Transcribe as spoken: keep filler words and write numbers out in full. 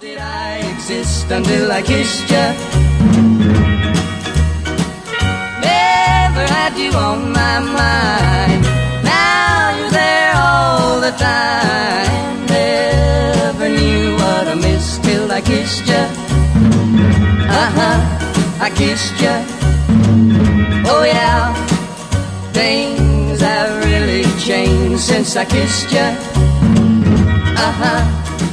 did I exist until I kissed you? Never had you on my mind. Now you're there all the time. Never knew what I missed till I kissed you. Uh-huh, I kissed you. Oh yeah, things have really changed since I kissed you. Uh-huh,